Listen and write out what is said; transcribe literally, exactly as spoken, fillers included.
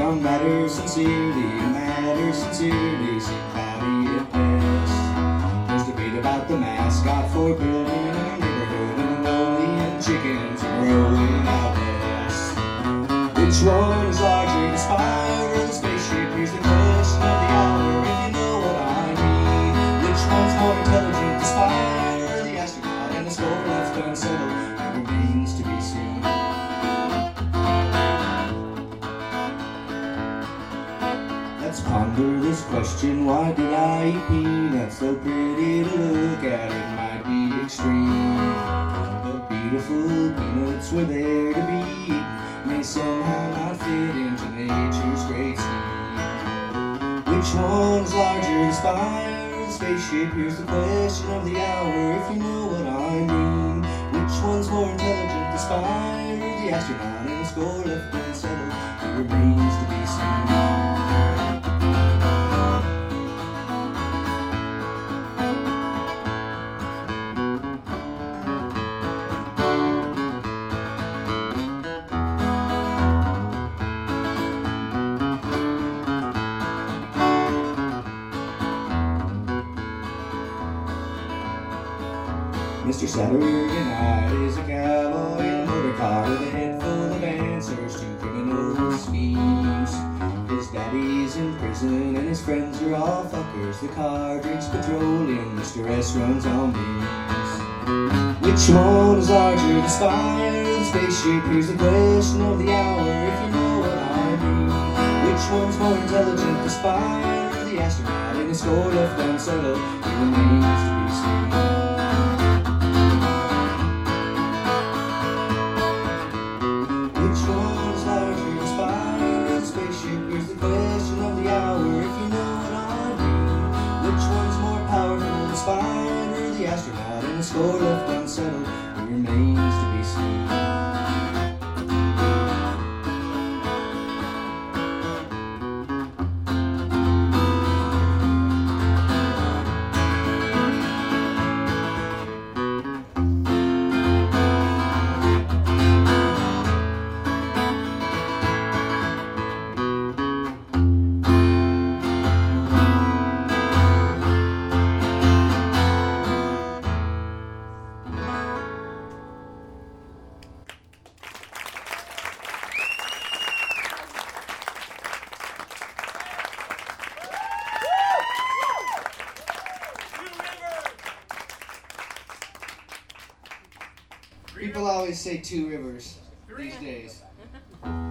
young matter sincerely, matter sincerely, seem cloudy at best. There's debate about the mascot for building in our neighborhood, and lonely and chickens growing out west. Which one is larger, the spire or the spaceship? Here's the question of the hour, if you know what I mean. Which one's more intelligent, the spire or the astronaut? And the score left unsettled, it remains to be seen. Let's ponder this question, why did I eat peanuts? So pretty to look at, it might be extreme, but beautiful peanuts were there to be eaten, may somehow not fit into nature's great scheme. Which one's larger, the spire or the spaceship? Here's the question of the hour, if you know what I mean. Which one's more intelligent, the spire or the astronaut? And the score left unsettled, it remains to be seen. Mister Saturday Night is a cowboy in a motor car with a head full of answers to criminal schemes. His daddy's in prison and his friends are all fuckers. The car drinks petroleum, Mister S runs on beans. Which one is larger, the spire or the spaceship? Here's the question of the hour, if you know what I mean. Which one's more intelligent, the spire or the astronaut? And the score left unsettled, it remains to be seen. Here's the question of the hour, if you know what I mean. Which one's more powerful, the spine or the astronaut? And the score left unsettled, it remains to be seen. People always say two rivers these days.